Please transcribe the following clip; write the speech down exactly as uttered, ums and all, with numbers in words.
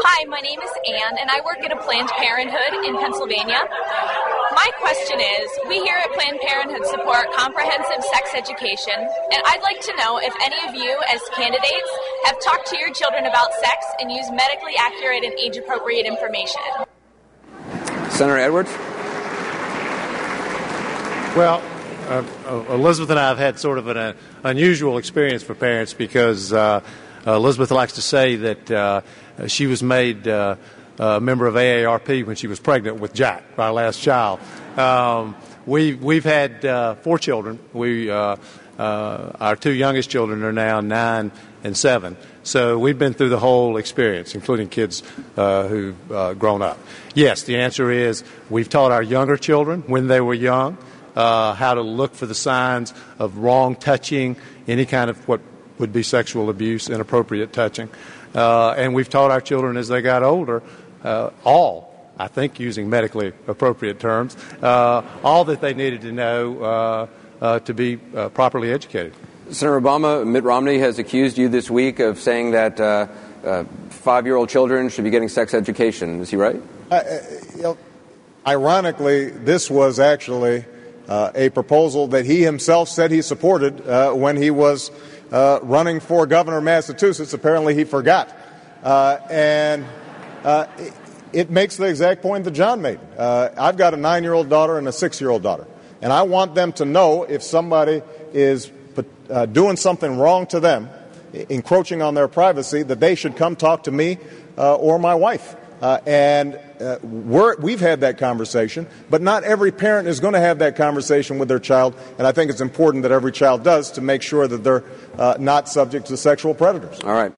Hi, my name is Anne, and I work at a Planned Parenthood in Pennsylvania. My question is, we here at Planned Parenthood support comprehensive sex education, and I'd like to know if any of you, as candidates, have talked to your children about sex and used medically accurate and age-appropriate information. Senator Edwards? Well, uh, Elizabeth and I have had sort of an uh, unusual experience for parents because uh, Elizabeth likes to say that uh, she was made uh, a member of A A R P when she was pregnant with Jack, our last child. Um, we, we've had uh, four children. We, uh, uh, our two youngest children are now nine and seven. So we've been through the whole experience, including kids uh, who've uh, grown up. Yes, the answer is we've taught our younger children when they were young uh, how to look for the signs of wrong touching, any kind of what would be sexual abuse, inappropriate touching. Uh, and we've taught our children as they got older, uh, all, I think using medically appropriate terms, uh, all that they needed to know uh, uh, to be uh, properly educated. Senator Obama, Mitt Romney has accused you this week of saying that uh, uh, five-year-old children should be getting sex education. Is he right? Uh, you know, ironically, this was actually uh, a proposal that he himself said he supported uh, when he was uh, running for governor of Massachusetts. Apparently he forgot. Uh, and uh, it, it makes the exact point that John made. Uh, I've got a nine-year-old daughter and a six-year-old daughter. And I want them to know if somebody is uh, doing something wrong to them, encroaching on their privacy, that they should come talk to me uh, or my wife. Uh, and uh, we're, we've had that conversation, but not every parent is going to have that conversation with their child, and I think it's important that every child does to make sure that they're uh, not subject to sexual predators. All right.